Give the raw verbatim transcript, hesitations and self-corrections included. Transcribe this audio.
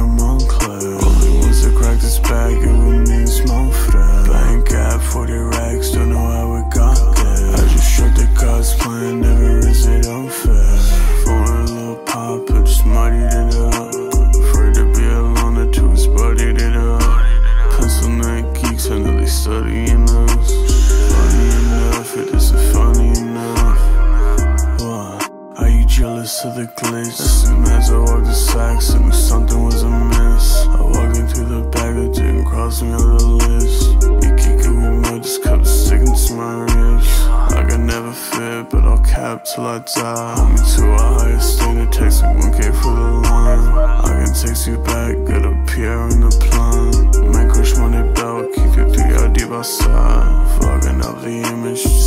a Montclair. Only ones that crack this bag, it would mean small fred. Bank app, forty racks, don't know how it got there. I just showed the God's plan, never is it unfair. For a little pop, I just muddied it up. Afraid to be alone, the two is buddied it up. Pencil neck geeks, I know they studying us. Funny enough, it isn't funny enough. What? Are you jealous of the glitch? As soon as I walked the sacks, I knew something was amiss. I walked into the bag, it didn't cross me on the list. You kicking me mud, just kept sticking to my wrist. I could never fit, but I'll cap till I die. Hold me to a higher standard, text me one K for the line. I can text you back, got a Pierre in the plan. Man, crush money belt, keep your three R deep outside. Fucking up the image.